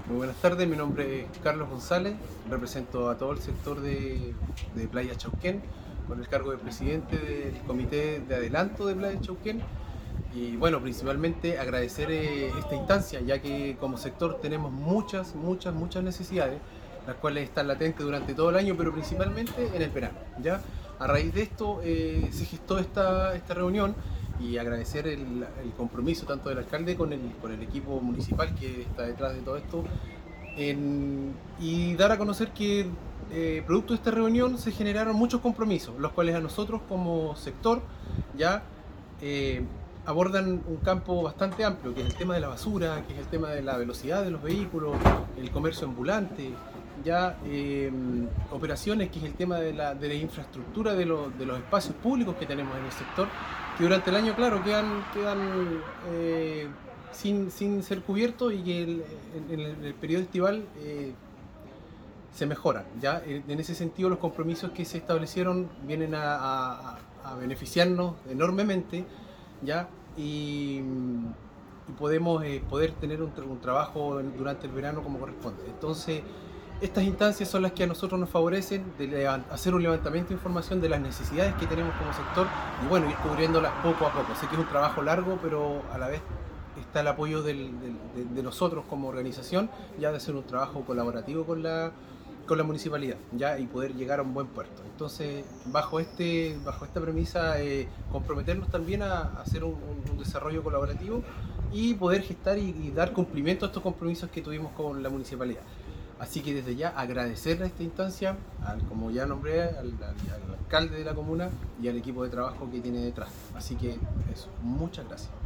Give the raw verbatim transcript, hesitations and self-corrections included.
Muy buenas tardes, mi nombre es Carlos González, represento a todo el sector de, de Playa Chauquén con el cargo de presidente del comité de adelanto de Playa Chauquén y bueno, principalmente agradecer eh, esta instancia, ya que como sector tenemos muchas, muchas, muchas necesidades, las cuales están latentes durante todo el año, pero principalmente en el verano, ¿ya? A raíz de esto eh, se gestó esta, esta reunión y agradecer el, el compromiso tanto del alcalde con el, con el equipo municipal que está detrás de todo esto en, y dar a conocer que eh, producto de esta reunión se generaron muchos compromisos, los cuales a nosotros como sector ya eh, abordan un campo bastante amplio, que es el tema de la basura, que es el tema de la velocidad de los vehículos, el comercio ambulante, ya eh, operaciones, que es el tema de la, de la infraestructura de, lo, de los espacios públicos que tenemos en el sector, que durante el año, claro, quedan, quedan eh, sin, sin ser cubiertos y que el, en, en el periodo estival eh, se mejoran. ¿Ya? En ese sentido, los compromisos que se establecieron vienen a, a, a beneficiarnos enormemente, ¿ya? Y, y podemos eh, poder tener un, un trabajo durante el verano como corresponde. Entonces, estas instancias son las que a nosotros nos favorecen de hacer un levantamiento de información de las necesidades que tenemos como sector y bueno, ir cubriéndolas poco a poco. Sé que es un trabajo largo, pero a la vez está el apoyo del, del, de, de nosotros como organización, ya de hacer un trabajo colaborativo con la, con la municipalidad, ya, y poder llegar a un buen puerto. Entonces, bajo, este, bajo esta premisa, eh, comprometernos también a, a hacer un, un, un desarrollo colaborativo y poder gestar y, y dar cumplimiento a estos compromisos que tuvimos con la municipalidad. Así que desde ya agradecerle a esta instancia, al, como ya nombré, al, al, al alcalde de la comuna y al equipo de trabajo que tiene detrás. Así que eso, muchas gracias.